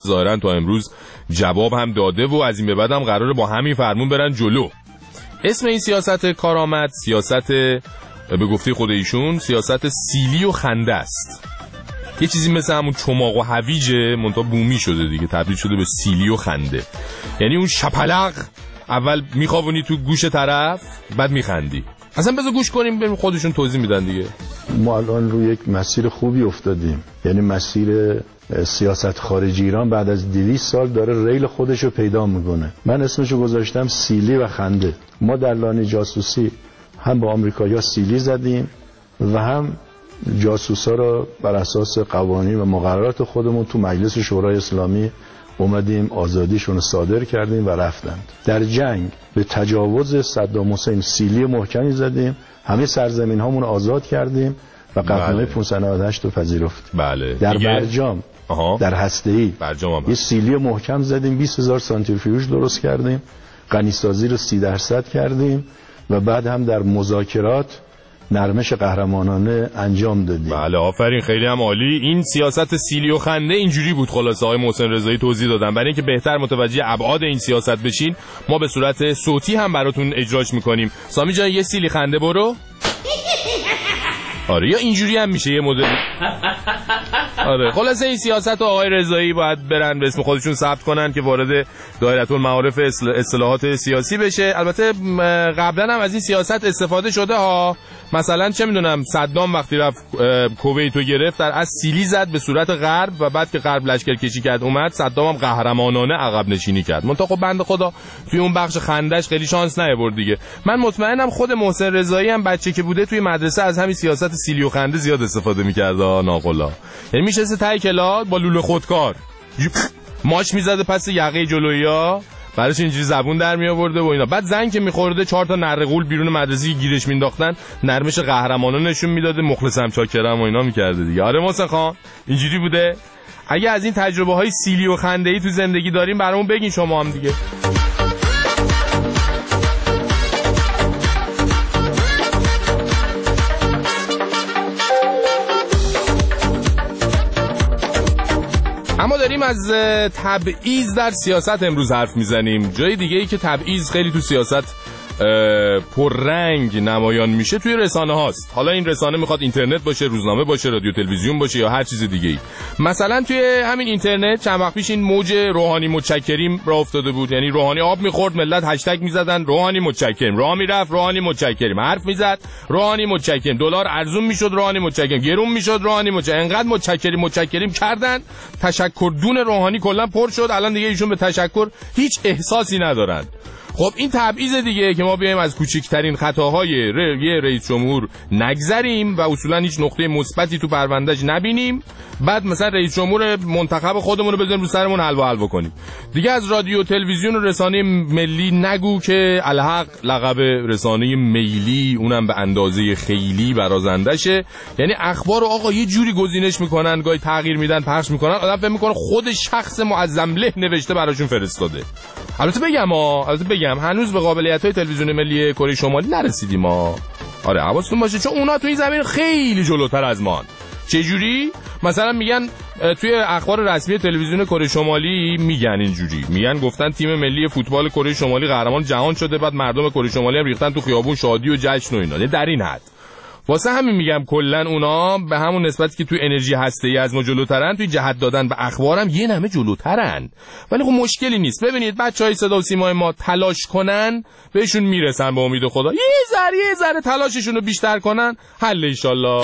ظاهرا تا امروز جواب هم داده و از این به بعد هم قراره با همین فرمون برن جلو. اسم این سیاست کارآمد، سیاست به گفته خود ایشون سیاست سیلی و خنده است. یه چیزی مثل همون چماق و هویجه منتها بومی شده دیگه، تبدیل شده به سیلی و خنده. یعنی اون شپلق اول میخوابونی تو گوش طرف بعد میخندی. اصلا بذار گوش کنیم ببین خودشون توضیح میدن دیگه. ما الان روی یک مسیر خوبی افتادیم، یعنی مسیر سیاست خارجی ایران بعد از 200 سال داره ریل خودشو پیدا میکنه. من اسمشو گذاشتم سیلی و خنده. ما در لانه جاسوسی هم با آمریکایی‌ها سیلی زدیم و هم جاسوسا رو بر اساس قوانین و مقررات خودمون تو مجلس شورای اسلامی اومدیم آزادیشون رو صادر کردیم و رفتند. در جنگ به تجاوز صدام حسین سیلی محکمی زدیم، همه سرزمین هامون رو آزاد کردیم و قطعنامه 598 رو پذیرفتیم. بله. در برجام در هسته‌ای یه سیلی محکم زدیم، 20000 سانتریفیوژ درست کردیم، غنیسازی رو 30% کردیم و بعد هم در مذاکرات نرمش قهرمانانه انجام دادیم. بله آفرین، خیلی هم عالی. این سیاست سیلی و خنده اینجوری بود خلاصه آقای محسن رضایی توضیح دادن. برای اینکه بهتر متوجه ابعاد این سیاست بشین ما به صورت صوتی هم براتون اجراش میکنیم. سامی جان یه سیلی خنده برو. آره یا اینجوری هم میشه یه مدل. آره خلاصه این سیاست آقای رضایی باید برن به اسم خودشون ثبت کنن که وارد دایره المعارف اصلاحات سیاسی بشه. البته قبلا هم از این سیاست استفاده شده ها. مثلا چه میدونم صدام وقتی رفت کویتو گرفت در از سیلی زد به صورت غرب و بعد که غرب لشکر کشی کرد اومد صدام هم قهرمانانه عقب نشینی کرد. منتها خب بنده خدا توی اون بخش خندش خیلی شانس نیاورد دیگه. من مطمئنم خود محسن رضایی هم بچه که بوده توی مدرسه از همین سیاست سیلی و خنده زیاد استفاده می‌کرد ناقلا. یعنی میشسته ته کلاس با لوله خودکار ماش میزده پس یقه جلویی‌ها بعدش اینجوری زبون در می آورده و اینا. بعد زنگ که می‌خورده 4 تا نره غول بیرون مدرسه گیرش مینداختن نرمش قهرمانان نشون میداده مخلصم چاکرم و اینا می‌کرده دیگه. آره محسن خان اینجوری بوده. اگه از این تجربه‌های سیلی و خنده‌ای تو زندگی داریم برامون بگین شما هم دیگه. اما داریم از تبعیض در سیاست امروز حرف میزنیم. جای دیگه ای که تبعیض خیلی تو سیاست پررنگ نمایان میشه توی رسانه هاست. حالا این رسانه میخواد اینترنت باشه، روزنامه باشه، رادیو تلویزیون باشه یا هر چیز دیگه ای. مثلا توی همین اینترنت چند وقت پیش این موج روحانی متشکریم راه افتاده بود. یعنی روحانی آب میخورد ملت هشتگ میزدن روحانی متشکریم، راه میرفت روحانی متشکریم، حرف میزد روحانی متشکریم، دلار ارزون میشد روحانی متشکریم، گرون میشد روحانی متشکریم. انقدر متشکریم کردن تشکر دون روحانی کلا پر شد. الان دیگه ایشون به تشکر هیچ احساسی ندارن. خب این تبعیض دیگه که ما بیایم از کوچکترین خطاهای یه رئیس جمهور نگذریم و اصولا هیچ نقطه مثبتی تو پروندهش نبینیم، بعد مثلا رئیس جمهور منتخب خودمون رو بذاریم رو سرمون حلوا کنیم. دیگه از رادیو تلویزیون و رسانه ملی نگو که الحق لقب رسانه ملی اونم به اندازه خیلی برازندشه. یعنی اخبار رو آقا یه جوری گزینش میکنن، گاهی تغییر میدن، پخش میکنن، آدم فکر میکنه خود شخص معظم له نوشته براشون فرستاده. البته بگم هنوز به قابلیت‌های تلویزیون ملی کره شمالی نرسیدیم ما. آره حواستون باشه چون اونا تو این زمین خیلی جلوتر از ما. چه جوری؟ مثلا میگن توی اخبار رسمی تلویزیون کره شمالی میگن اینجوری، میگن گفتن تیم ملی فوتبال کره شمالی قهرمان جهان شده، بعد مردم کره شمالی هم ریختن تو خیابون شادی و جشن و اینا. در این حد. واسه همین میگم کلا اونا به همون نسبتی که توی انرژی هسته‌ای از ما جلوترن، توی جهت دادن به اخبارم یه نمه جلوترن. ولی خب مشکلی نیست. ببینید بچهای صدا و سیمای ما تلاش کنن بهشون میرسن به امید خدا. یه ذره تلاششون رو بیشتر کنن حل ان شاءالله.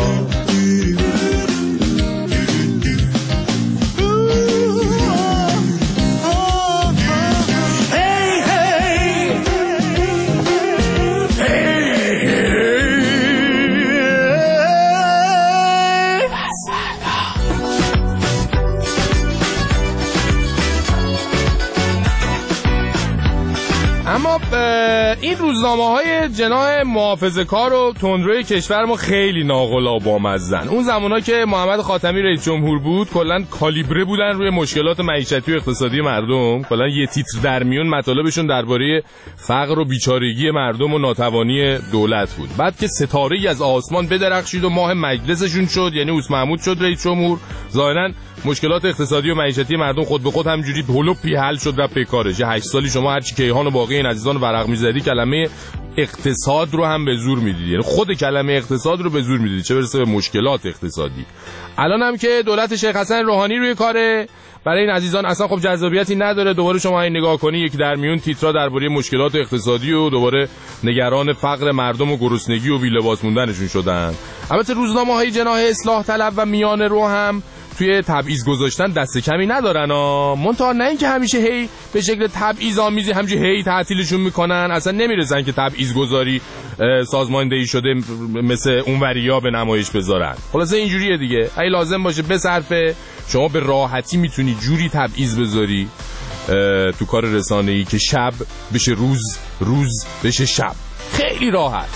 اما این روزنامه‌های جناح محافظه‌کار و تندروی کشور ما خیلی ناقل و بامزن. اون زمانا که محمد خاتمی رئیس جمهور بود کلاً کالیبره بودن روی مشکلات معیشتی و اقتصادی مردم. کلاً یه تیتر در میون مطالبشون درباره فقر و بیچارگی مردم و ناتوانی دولت بود. بعد که ستاره‌ای از آسمان بدرخشید و ماه مجلسشون شد، یعنی اوس محمود شد رئیس جمهور، ظاهراً مشکلات اقتصادی و معیشتی مردم خود به خود همینجوری هلوپی حل شد رفت پیکارش. 8 سالی شما هر چی کیهان و باقی این عزیزان ورق می‌زدی کلمه اقتصاد رو هم به زور می‌دیدی، یعنی خود کلمه اقتصاد رو به زور می‌دیدی، چه برسه به مشکلات اقتصادی. الان هم که دولت شیخ حسن روحانی روی کاره، برای این عزیزان اصلا خب جذابیتی نداره. دوباره شما این نگاه کنی یک در میون تیترا درباره مشکلات اقتصادی و دوباره نگران فقر مردم و گرسنگی و بی لباس موندنشون شدن. البته روزنامه‌های جناح اصلاح طلب و میان رو هم توی تبعیض گذاشتن دست کمی ندارن منتها نه اینکه همیشه هی به شکل تبعیض آمیزی همینجوری هی تعطیلشون میکنن، اصلا نمیرسن که تبعیض گذاری سازماندهی شده مثل اونوریا به نمایش بذارن. خلاصه اینجوریه دیگه، اگه لازم باشه بصرفه، شما به راحتی میتونی جوری تبعیض بذاری تو کار رسانه‌ای که شب بشه روز، روز بشه شب، خیلی راحت.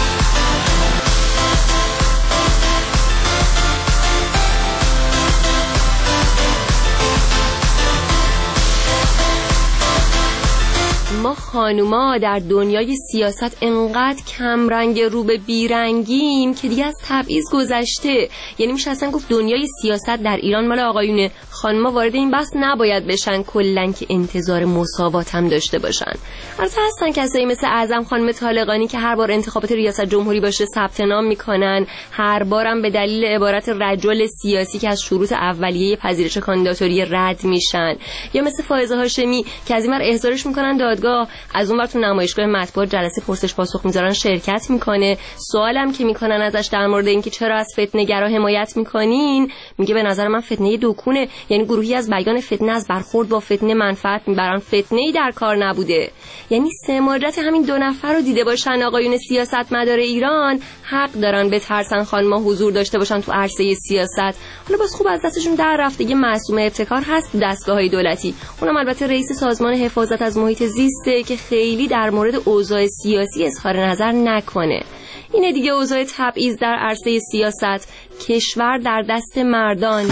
ما خانوما در دنیای سیاست انقدر کمرنگ رو به بیرنگیم که دیگه از تبعیض گذشته. یعنی میشه اصلا گفت دنیای سیاست در ایران مال آقایونه، خانوما وارد این بحث نباید بشن کلن که انتظار مساوات هم داشته باشن. البته هستن کسایی مثل اعظم خانم طالقانی که هر بار انتخابات ریاست جمهوری باشه ثبت نام میکنن، هر بارم به دلیل عبارت رجل سیاسی که از شروط اولیه پذیرش کاندیداتوری رد میشن، یا مثل فائزه هاشمی که از این ور احضارش میکنن دادگاه، از اونور تو نمایشگاه مطبوعات جلسه پرسش پاسخ میذارن شرکت میکنه. سوالم که میکنن ازش در مورد اینکه چرا از فتنه‌گرا حمایت میکنین، میگه به نظر من فتنه دکونه، یعنی گروهی از بیان فتنه از برخورد با فتنه منفعت میبرن، فتنه‌ای در کار نبوده. یعنی سماجت همین دو نفر رو دیده باشن آقایون سیاستمدار ایران، حق دارن به ترسن خانم‌ها حضور داشته باشن تو عرصه سیاست. حالا باز خوب از دستشون در رفته یه معصومه ابتکار هست دستگاه‌های دولتی، اونم البته رئیس سازمان حفاظت از محیط زیست که خیلی در مورد اوضاع سیاسی اظهار نظر نکنه. اینه دیگه اوضاع تبعیض در عرصه سیاست، کشور در دست مردان.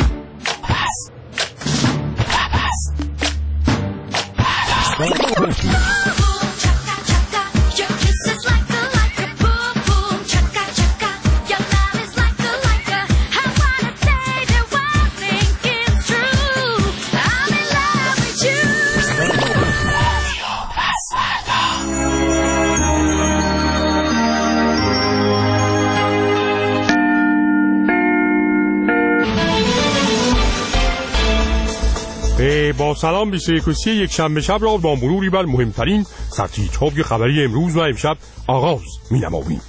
با سلام 21 یک شنبه شب را با مروری بر مهمترین سرتیترهای خبری امروز و امشب آغاز می‌نماییم.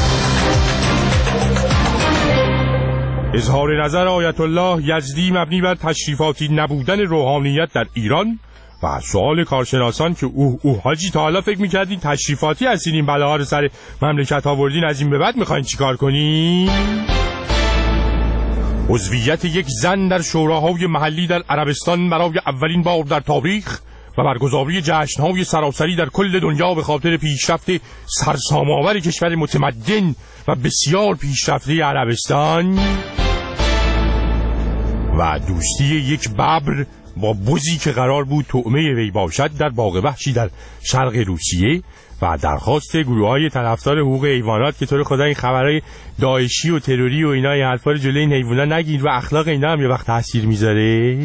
اظهار نظر آیت الله یزدی مبنی بر تشریفاتی نبودن روحانیت در ایران و سوال کارشناسان که حاجی تا حالا فکر می‌کردین تشریفاتی هستین این بلاها رو سر مملکت آوردین، از این به بعد می‌خواین چیکار کنین؟ عضویت یک زن در شوراهای محلی در عربستان برای اولین بار در تاریخ و برگزاری جشن‌های سراسری در کل دنیا به خاطر پیشرفت سرسام‌آور کشور متمدن و بسیار پیشرفته عربستان و دوستی یک ببر با بزی که قرار بود طعمه وی باشد در باغ وحشی در شرق روسیه و درخواست گروه‌های طرفدار حقوق حیوانات که تو رو خدا این خبرهای داعشی و تروری و اینا این حرفا رو جلوی این حیونا نگیر و اخلاق اینا هم یه وقت تاثیر میذاره.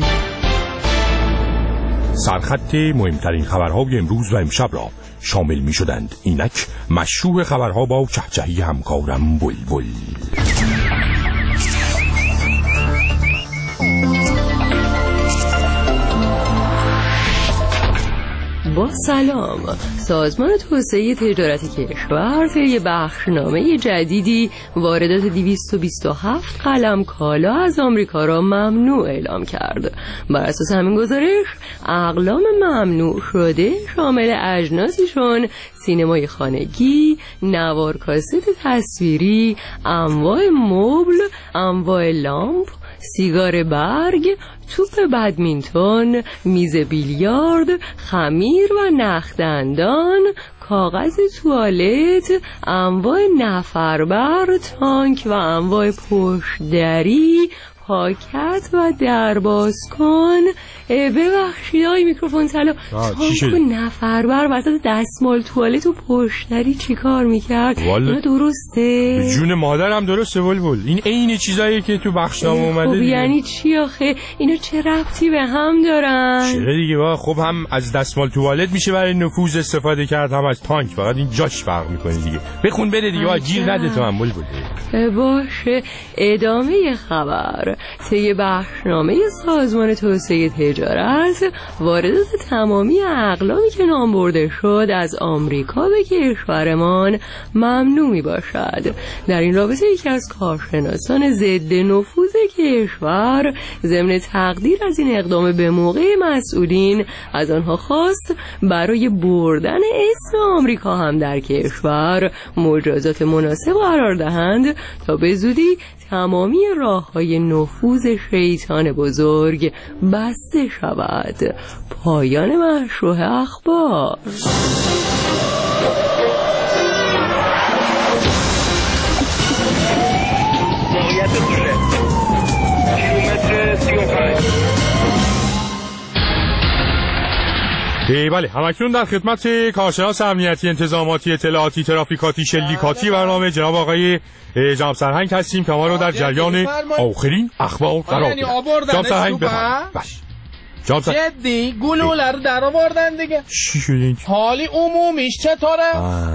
سرخط مهمترین خبرهای امروز و امشب را شامل میشدند. اینک مشروع خبرها با چهچهی همکارم بلبل. با سلام، سازمان توسعه تجارت کشور طی بخشنامه جدیدی واردات 227 قلم کالا از آمریکا را ممنوع اعلام کرد. بر اساس همین گزارش اقلام ممنوع شده شامل اجناسی چون سینمای خانگی، نوار کاست تصویری، انواع مبل، انواع لامپ، سیگار برگ، توپ بدمینتون، میز بیلیارد، خمیر و نخدندان، کاغذ توالت، انواع نفربر، تانک و انواع پشتدری، پاکت و درباز کن. ببخشید آقای میکروفون طلا، تانک و نفربر وسط دستمال توالت و پشتدری چی کار میکرد؟ اینا درسته؟ جون مادرم درسته بلبل. این عین چیزایی که تو بخشنامه اومده دیگه. یعنی چی آخه؟ اینا چه ربطی به هم دارن؟ چرا دیگه با خب هم از دستمال توالت میشه برای نفوذ استفاده کرد، هم از تانک، فقط این جاش فرق میکنه دیگه. بخون بده دیگه، گیر نده تو هم بلبل. باشه، ادامه خبر. طی بخشنامه سازمان توسعه تجارت، واردات تمامی اقلامی که نام برده شد از آمریکا به کشورمان ممنوع می باشد. در این رابطه یکی از کارشناسان ضد نفوذ کشور ضمن تقدیر از این اقدام به موقع مسئولین از آنها خواست برای بردن اسم آمریکا هم در کشور مجازات مناسب قرار دهند تا به زودی تمامی راه‌های نفوذ شیطان بزرگ بسته شود. پایان مشروع اخبار. بله، همکنون در خدمت کارشناس امنیتی، انتظاماتی، اطلاعاتی، ترافیکاتی، شلیکاتی برنامه جناب آقای جناب سرهنگ هستیم که ما رو در جریان آخرین اخبار قرار بدن. جناب سرهنگ بفرمایید. باش. جدی گلوله رو در آوردن دیگه. چی شده این؟ حالی عمومیش چطوره؟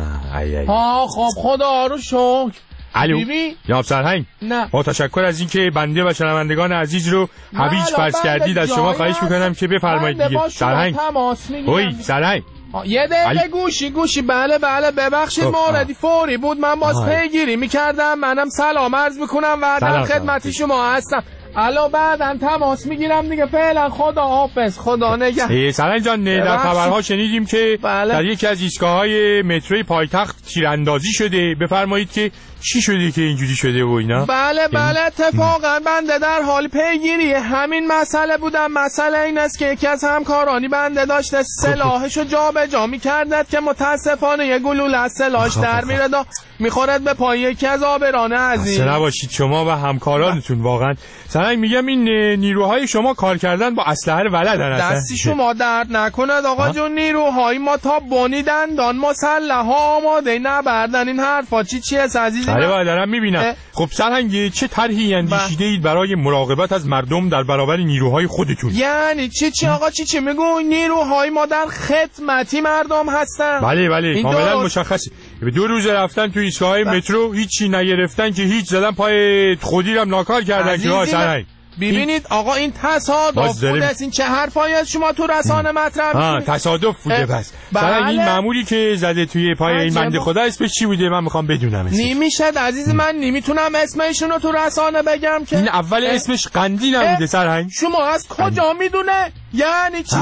خب خدا رو شکر. الو جناب سرهنگ، با تشکر از اینکه بنده و شنوندگان عزیز رو هویج فرض کردید از شما خواهش میکنم که بفرمایید دیگه. سرهنگ اوی سرهنگ یه دقیقه گوشی بله ببخشید موردی فوری بود، من باز پیگیری میکردم. منم سلام عرض میکنم و در خدمت شما هستم. الان بعدن تماس میگیرم دیگه. فعلا خدا حافظ، خدا نگه. سرهنگ جان، در خبرها شنیدیم که در یکی از ایستگاه‌های متروی پایتخت تیراندازی شده. بفرمایید که چی شده که اینجوری شده و اینا؟ بله اتفاقا بنده در حال پیگیری همین مسئله بودم. مسئله این است که یکی از همکارانی بنده داشته سلاحشو جابجا می‌کرد که متاسفانه یه گلوله از سلاحش در میره و میخورد به پای یکی از آبران عزیز. اصلا نباشید شما و همکارانتون. واقعا سرنگ میگم این نیروهای شما کار کردن با اسلحه رو بلدن. دستی شما درد نکند آقا جون. نیروهای ما تا بنی دندان مسلح آماده نبردن. این حرفا چیه عزیزی؟ بله دارم میبینم. خب سرهنگ چه طرحی اندیشیده اید برای مراقبت از مردم در برابر نیروهای خودتون؟ یعنی چی آقا؟ چی میگو؟ نیروهای ما در خدمتی مردم هستن. بله کاملا مشخصه. به 2 روز رفتن تو ایستگاه مترو هیچی نگرفتن که هیچ، زدن پای خودیرم ناکار کردن که سرهنگ. ببینید آقا این تصادف بوده. این چه حرفایی از شما تو رسانه مطرح می‌کنید؟ تصادف بوده. پس بله. این ماموری که زده توی پای این بنده خدا اسمش چی بوده؟ من میخوام بدونم اسمش. نمیشه عزیز من، نمیتونم اسمشون رو تو رسانه بگم که. این اول اسمش قندی نبوده سرهنگ؟ شما از کجا میدونه؟ یعنی چی؟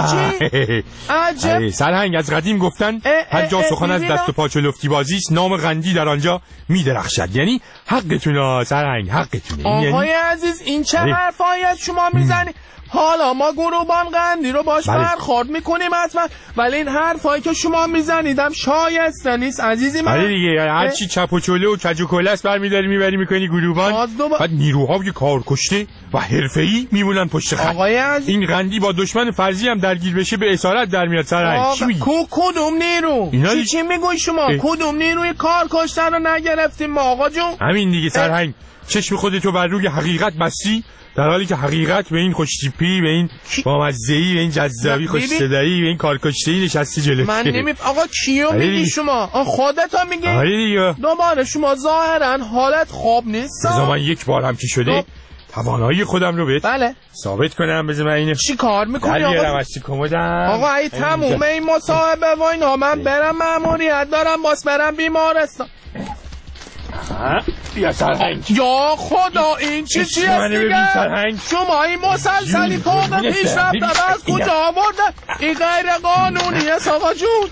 عجب. سرهنگ از قدیم گفتن هر جا سخن از دست و پاچه لفتی بازی است، نام قندی در آنجا میدرخشد. یعنی حقتونه سرهنگ، حقتونه. آقای عزیز این چه حرفایی از شما میزنی؟ حالا ما گروبان قندی رو باش برخورد میکنیم حتما، ولی این حرفایی که شما میزنیدم شایسته نیست عزیزی من. بله دیگه، هر چی چپ و چله و کج و کله است برمی‌داری میبری میکنی گروبان. بعد نیروهای کار کشته و حرفه‌ای میمونن پشت خط. آقای عزیز این قندی با دشمن فرضی هم درگیر بشه به اسارت در میاد سرهنگ. چی میگی؟ کدوم نیرو؟ چی میگوی شما؟ کدوم نیروی کار کشتن رو نگرفتیم ما آقا جون؟ همین دیگه سرهنگ. چشم خودتو بر روی حقیقت بستی، در حالی که حقیقت به این خوشتیپی، به این بامزه‌ای، به این جذابی خوش‌صدایی، به این کارکشته‌ای نشستی جلوی. من آقا کیو میگی شما؟ خودت میگی؟ آره دیگه. دوباره شما ظاهرا حالت خوب نیست. من یک بار هم که شده توانایی خودم رو بهت ثابت کنم. بذار من اینو چی کار میکنی آقا؟ آقا ای تموم این مصاحبه و اینا من برم مأموریت دارم، باز برم بیمارستان. بیا سرهنگ. یا خدا این چیه دیگه؟ شما این مسلسلی فوق پیشرفت از کجا آورده؟ این غیر قانونیه آقا جون.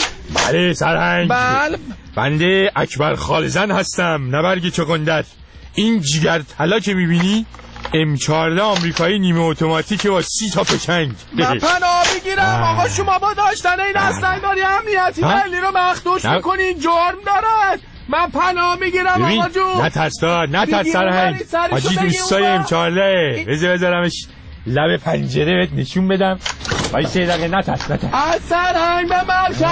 بله سرهنگ. بله بنده اکبر خالزن هستم، نبرگ چقندر. این جیگر طلا که میبینی M14 آمریکایی نیمه اتوماتیک با 30 تا پشنگ. من پناه میگیرم آقا، شما با داشتن این اسلحه‌داری امنیتی ملی رو مخدوش میکنین، جرم دارد. من پناه میگیرم آقا جون. نترس سرهنگ حاجی دوستای M14 بذارمش لب پنجره بهت نشون بدم. وای 3 دقیقه نترس. از سرهنگ به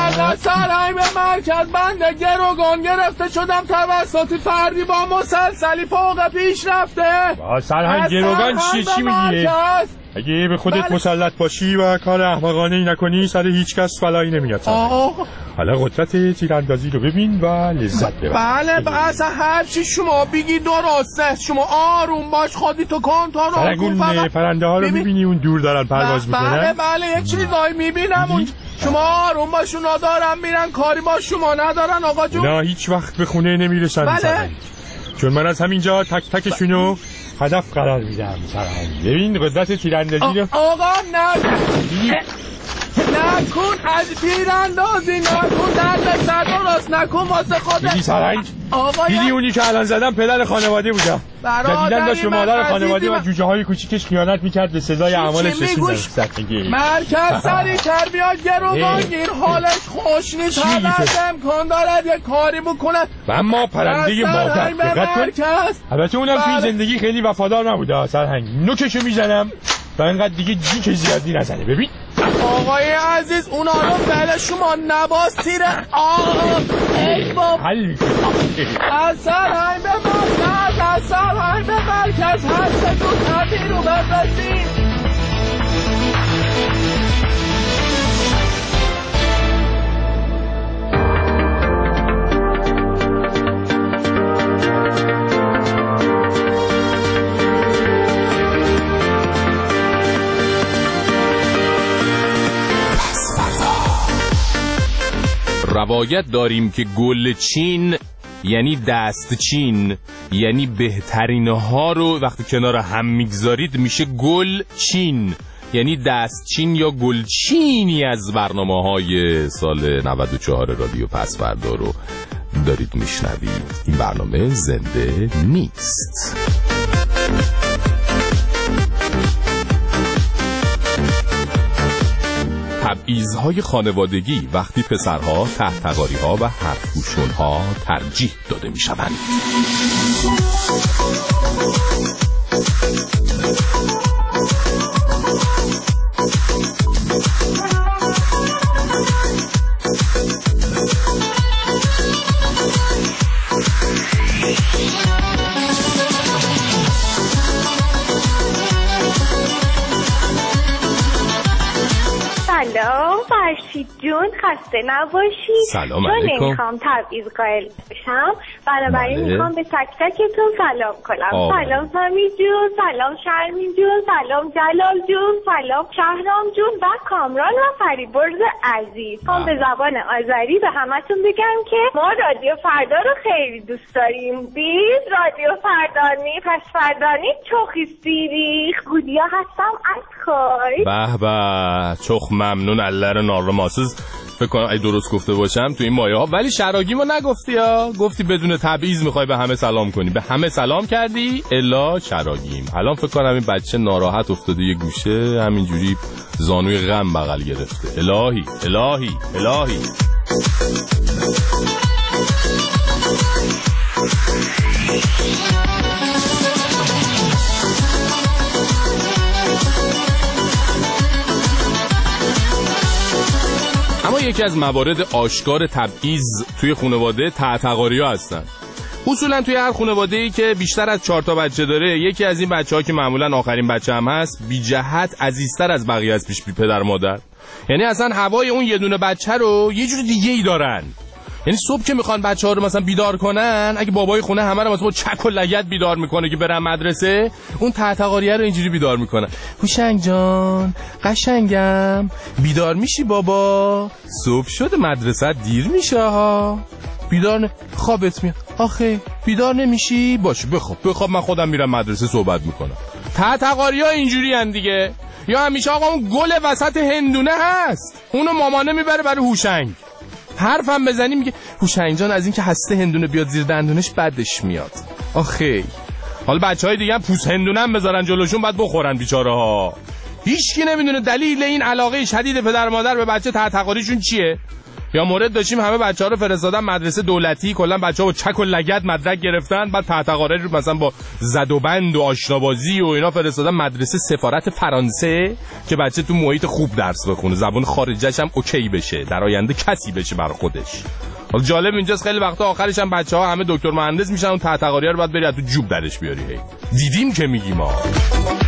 مرکز بنده گروگان گرفته شدم توسط فردی با مسلسلی فوق پیش رفته. با سرهنگ گروگان چی میگی؟ اگه به خودت مسلط باشی و کار احمقانه‌ای نکنی سر هیچ کس بلایی نمیاد. حالا قدرت تیراندازی رو ببین و لذت ببر. بله اصلا هر چی شما بگی درسته. شما آروم باش، خودتو کنترل کن. فقط پرنده ها رو میبینی اون دور دارن پرواز میکنن؟ بله یک چیزایی میبینم اون. شما آروم باش، اونا دارن میرن، کاری با شما ندارن آقا جون. اونا هیچ وقت به خونه نمیرسن. بله. چون من از همینجا تک تکشونو هدف قرار میدم. سرهنگ ببین قدرت تیراندازی رو. آقا نکن از تیراندازی نکن، درد سر درست نکن واسه خودت. دیدی سرهنگ؟ دیدی اونی که الان زدم پدر خانواده بوده. جدیدن داشت به مادر خانواده و جوجه های کوچیکش خیانت میکرد، به سزای اعمالش رسوندن. مرکز سریع‌تر بیاد، گروگانگیر حالش خوش نیست، هر امکان دارد یه کاری بکنه. اما پرنده مادر دقت کن. البته اونم توی زندگی خیلی وفادار نبوده. سرهنگ نوکشو میزنم و اینقدر دیگه جیک زیادی نزنه. ببین آقای عزیز اونا رو بله شما نباز تیره. ای بابا از سرهنگ به مرکز هر سه دو تبیر رو بفرستید. روایت داریم که گل چین یعنی دست چین، یعنی بهترین ها رو وقتی کنار هم میگذارید میشه گل چین، یعنی دست چین یا گل چینی از برنامه‌های سال 94 رادیو پس‌فردا رو دارید میشنوید. این برنامه زنده نیست. تبعیض‌های خانوادگی وقتی پسرها تحتقاری‌ها و حرفگوشون‌ها ترجیح داده می‌شوند. سلام فرشید جون، خسته نباشید. سلام علیکم. چون نمیخوام تبعیض قائل بشم بنابراین میخوام به تک تکتون سلام کنم. سلام سامی جون، سلام شرمین جون، سلام جلال جون، سلام شهرام جون و کامران و فریبرز عزیز. میخوام به زبان آذری به همتون بگم که ما رادیو فردا رو خیلی دوست داریم. بیز رادیو فردانی پس فردانی چوخی سیری خودیا هستم از خواهی. به به چخ ممنون. الله رو نارماسوز فکر کنم اگه درست گفته باشم تو این مایه ها. ولی شراگیمو نگفتی ها، گفتی بدون تبعیض میخوای به همه سلام کنی. به همه سلام کردی الا شراگیم. الان فکر کنم این بچه ناراحت افتاده یه گوشه همینجوری زانوی غم بغل گرفته. الهی الهی الهی. اما یکی از موارد آشکار تبعیض توی خانواده تحتقاری‌ها هستن. اصولا توی هر خانواده‌ای که بیشتر از 4 تا بچه داره، یکی از این بچه‌ها که معمولا آخرین بچه هم هست، بی جهت عزیزتر از بقیه از پیش پدر مادر. یعنی اصلا هوای اون یه دونه بچه رو یه جور دیگه‌ای دارن. یعنی صبح که میخوان بچه‌ها رو مثلا بیدار کنن، اگه بابای خونه همه رو مثلا با چک و لگد بیدار میکنه که برن مدرسه، اون تحتقاریه رو اینجوری بیدار میکنن. هوشنگ جان قشنگم بیدار میشی بابا؟ صبح شده مدرسه دیر میشه ها. بیدار خوابت میاد. آخه بیدار نمیشی؟ باشه بخواب من خودم میرم مدرسه صحبت میکنم. تحتقاری‌ها اینجوری ان دیگه. یا همیشه آقا اون گل وسط هندونه هست، اونو مامانه میبره برای هوشنگ. حرفم بزنی میگه هوشنگ جان از این که هسته هندونه بیاد زیر دندونش بدش میاد. آخه حالا بچهای دیگه هم پوست هندونم بذارن جلوشون بعد بخورن بیچاره ها. هیچکی نمیدونه دلیل این علاقه شدید پدر مادر به بچه تحتقاریشون چیه. یا مورد داشتیم همه بچه‌ها رو فرستادن مدرسه دولتی، کلا بچه‌ها با چک و لگد مدرک گرفتن، بعد تحتقاری رو مثلا با زد و بند و آشنابازی و اینا فرستادن مدرسه سفارت فرانسه که بچه تو محیط خوب درس بخونه، زبان خارجیش هم اوکی بشه، در آینده کسی بشه برای خودش. حالا جالب اینجاست خیلی وقتا آخرش هم بچه‌ها همه دکتر مهندس میشن و تحتقاری رو بعد بری از تو جوب درش بیاری. دیدیم که میگیم ما.